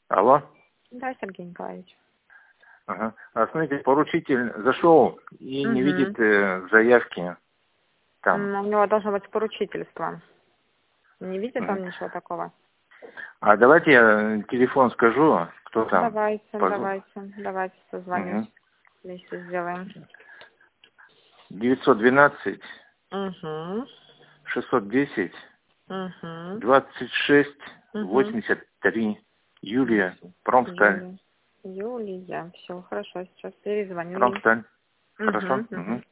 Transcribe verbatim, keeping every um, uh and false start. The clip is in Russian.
Алло. Да, Сергей Николаевич. Ага. А смотрите, поручитель зашел и Угу. не видит э, заявки там. У него должно быть поручительство. Не видит Мгм. он ничего такого? А давайте я телефон скажу, кто там. Давайте, Позв- давайте, давайте созвонюсь. Мгм. Вместе сделаем. девятьсот двенадцать Угу. шестьсот десять Угу. двадцать шесть Угу. восемьдесят три. Юлия, Промсталь. Юлия. Юлия. Все, хорошо, сейчас перезвоню ей. Промсталь. Хорошо? Угу, угу. Угу.